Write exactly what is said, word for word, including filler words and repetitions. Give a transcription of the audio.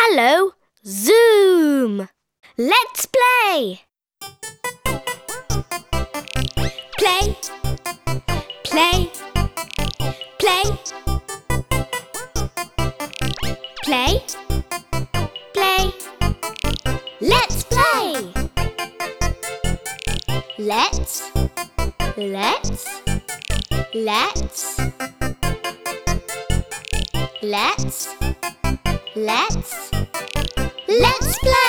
Hello, Zoom! Let's play! Play, play, play. Play, play. Let's play! Let's, let's, let's, let's, let's, let's play!